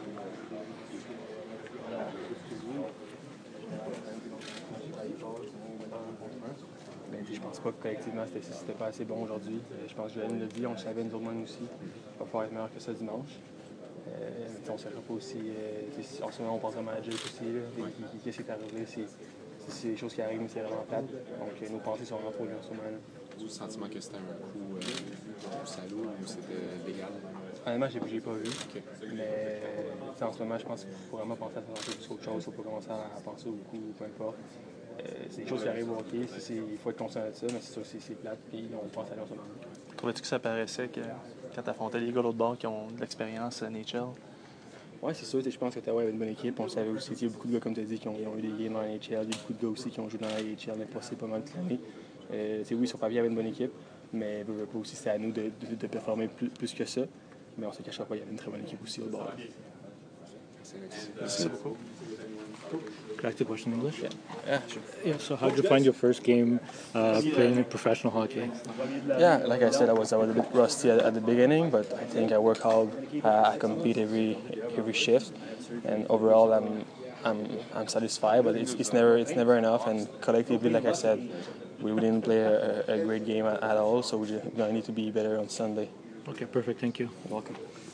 Je pense pas que collectivement c'était pas assez bon aujourd'hui. Je pense que Joanne l'a dit, on le savait nous autres mêmes aussi. Il va falloir être meilleur que ça dimanche. On ne savait pas aussi. En ce moment, on pense à manager aussi. Qu'est-ce qui est arrivé? C'est des choses qui arrivent, mais c'est vraiment plate. Donc, nos pensées sont vraiment trop en ce moment. As-tu le sentiment que c'était un coup salaud ou c'était légal? Honnêtement, j'ai pas vu. Okay. Mais en ce moment, je pense qu'il faut vraiment penser à sa santé plus qu'autre chose. Il ne faut pas commencer à penser au coup ou peu importe. C'est des choses qui arrivent au hockey. Il faut être conscient de ça, mais c'est sûr que c'est plate. Puis on pense à aller en ce moment. Trouvais-tu que ça paraissait que quand tu affrontais les gars de l'autre bord qui ont de l'expérience à NHL? Oui, c'est sûr. Je pense que Ottawa avait une bonne équipe. On le savait aussi. Il y a beaucoup de gars, comme tu as dit, qui ont eu des games dans la NHL. Il y a beaucoup de gars aussi qui ont joué dans la NHL, mais passé pas mal toute l'année. Oui, sur papier, il y avait une bonne équipe, mais aussi, c'est à nous de performer plus que ça. Mais on ne se cachera pas, il y avait une très bonne équipe aussi au bord. Merci beaucoup. Could I ask a question in English? Yeah, sure. Yeah, so how did you find your first game playing professional hockey? Yeah, like I said, I was a bit rusty at the beginning, but I think I work hard. I compete every shift, and overall, I'm satisfied. But it's never enough. And collectively, like I said, we didn't play a great game at all. So we're going to need to be better on Sunday. Okay, perfect. Thank you. You're welcome.